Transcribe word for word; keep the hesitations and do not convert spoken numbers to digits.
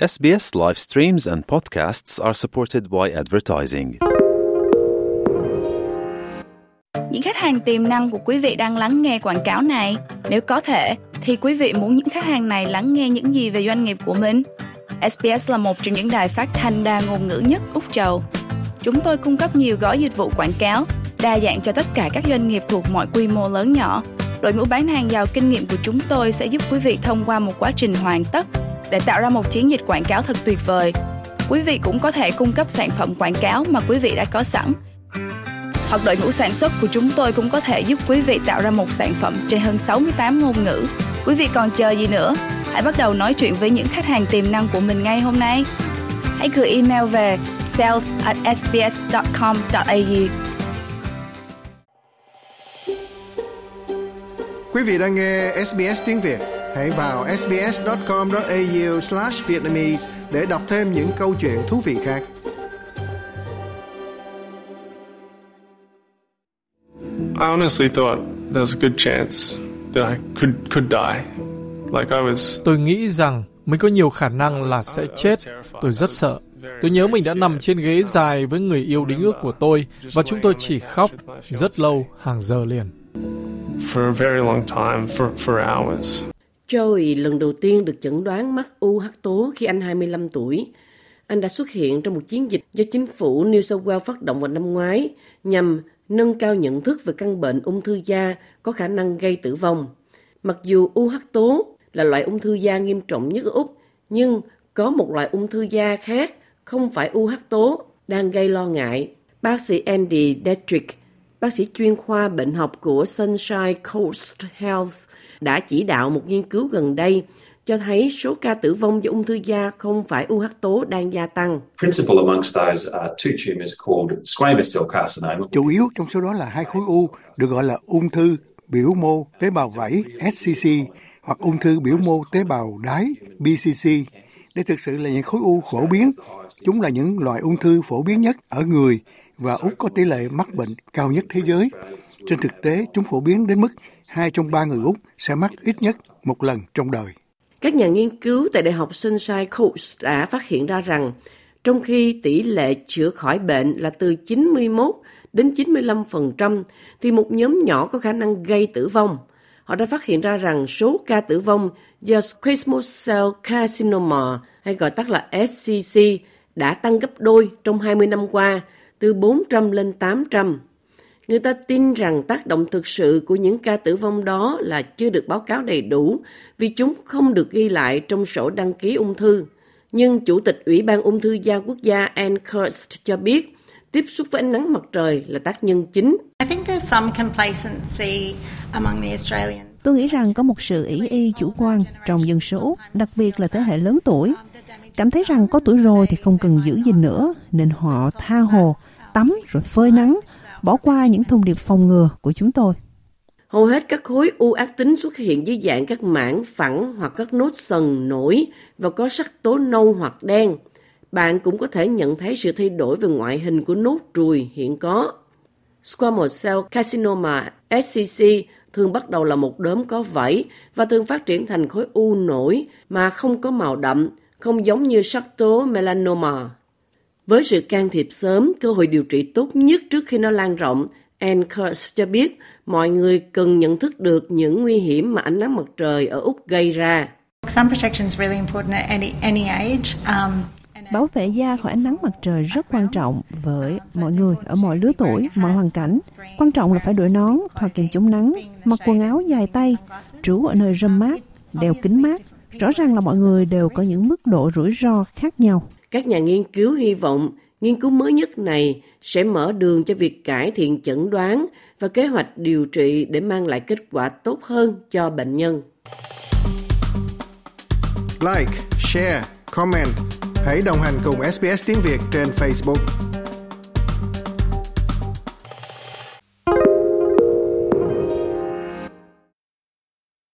S B S live streams and podcasts are supported by advertising. Những khách hàng tiềm năng của quý vị đang lắng nghe quảng cáo này. Nếu có thể, thì quý vị muốn những khách hàng này lắng nghe những gì về doanh nghiệp của mình? S B S là một trong những đài phát thanh đa ngôn ngữ nhất Úc Châu. Chúng tôi cung cấp nhiều gói dịch vụ quảng cáo, đa dạng cho tất cả các doanh nghiệp thuộc mọi quy mô lớn nhỏ. Đội ngũ bán hàng giàu kinh nghiệm của chúng tôi sẽ giúp quý vị thông qua một quá trình hoàn tất để tạo ra một chiến dịch quảng cáo thật tuyệt vời. Quý vị cũng có thể cung cấp sản phẩm quảng cáo mà quý vị đã có sẵn. Hoặc đội ngũ sản xuất của chúng tôi cũng có thể giúp quý vị tạo ra một sản phẩm trên hơn sáu mươi tám ngôn ngữ. Quý vị còn chờ gì nữa? Hãy bắt đầu nói chuyện với những khách hàng tiềm năng của mình ngay hôm nay. Hãy gửi email về sales at s b s dot com dot a u. Quý vị đang nghe S B S tiếng Việt. Hãy vào s b s dot com dot a u slash vietnamese để đọc thêm những câu chuyện thú vị khác. I honestly thought there was a good chance that I could could die. Like I was. Tôi nghĩ rằng mình có nhiều khả năng là sẽ chết. Tôi rất sợ. Tôi nhớ mình đã nằm trên ghế dài với người yêu đính ước của tôi và chúng tôi chỉ khóc rất lâu, hàng giờ liền. For a very long time, for for hours. Joey lần đầu tiên được chẩn đoán mắc u hắc tố khi anh hai mươi lăm tuổi. Anh đã xuất hiện trong một chiến dịch do chính phủ New South Wales phát động vào năm ngoái nhằm nâng cao nhận thức về căn bệnh ung thư da có khả năng gây tử vong. Mặc dù u hắc tố là loại ung thư da nghiêm trọng nhất ở Úc, nhưng có một loại ung thư da khác, không phải u hắc tố, đang gây lo ngại. Bác sĩ Andy Detrick, bác sĩ chuyên khoa bệnh học của Sunshine Coast Health, đã chỉ đạo một nghiên cứu gần đây cho thấy số ca tử vong do ung thư da không phải u hắc tố đang gia tăng. Chủ yếu trong số đó là hai khối u được gọi là ung thư biểu mô tế bào vảy S C C hoặc ung thư biểu mô tế bào đái B C C. Đây thực sự là những khối u phổ biến. Chúng là những loại ung thư phổ biến nhất ở người và Úc có tỷ lệ mắc bệnh cao nhất thế giới. Trên thực tế, chúng phổ biến đến mức hai trong ba người Úc sẽ mắc ít nhất một lần trong đời. Các nhà nghiên cứu tại Đại học Sunshine Coast đã phát hiện ra rằng trong khi tỷ lệ chữa khỏi bệnh là từ chín mươi mốt đến chín mươi lăm phần trăm, thì một nhóm nhỏ có khả năng gây tử vong. Họ đã phát hiện ra rằng số ca tử vong do squamous cell carcinoma, hay gọi tắt là S C C, đã tăng gấp đôi trong hai mươi năm qua, từ bốn trăm lên tám trăm. Người ta tin rằng tác động thực sự của những ca tử vong đó là chưa được báo cáo đầy đủ vì chúng không được ghi lại trong sổ đăng ký ung thư. Nhưng Chủ tịch Ủy ban Ung thư da quốc gia Anne Kirst cho biết tiếp xúc với ánh nắng mặt trời là tác nhân chính. Tôi nghĩ rằng có một sự ỷ y chủ quan trong dân số Úc, đặc biệt là thế hệ lớn tuổi. Cảm thấy rằng có tuổi rồi thì không cần giữ gìn nữa, nên họ tha hồ, tắm rồi phơi nắng, bỏ qua những thông điệp phòng ngừa của chúng tôi. Hầu hết các khối u ác tính xuất hiện dưới dạng các mảng phẳng hoặc các nốt sần nổi và có sắc tố nâu hoặc đen. Bạn cũng có thể nhận thấy sự thay đổi về ngoại hình của nốt ruồi hiện có. Squamous cell carcinoma S C C thường bắt đầu là một đốm có vảy và thường phát triển thành khối u nổi mà không có màu đậm, không giống như sắc tố melanoma. Với sự can thiệp sớm, cơ hội điều trị tốt nhất trước khi nó lan rộng, Anne Kirst cho biết mọi người cần nhận thức được những nguy hiểm mà ánh nắng mặt trời ở Úc gây ra. Bảo vệ da khỏi ánh nắng mặt trời rất quan trọng với mọi người ở mọi lứa tuổi, mọi hoàn cảnh. Quan trọng là phải đội nón, thoa kem chống nắng, mặc quần áo dài tay, trú ở nơi râm mát, đeo kính mát. Rõ ràng là mọi người đều có những mức độ rủi ro khác nhau. Các nhà nghiên cứu hy vọng nghiên cứu mới nhất này sẽ mở đường cho việc cải thiện chẩn đoán và kế hoạch điều trị để mang lại kết quả tốt hơn cho bệnh nhân. Like, share, comment. Hãy đồng hành cùng S B S tiếng Việt trên Facebook.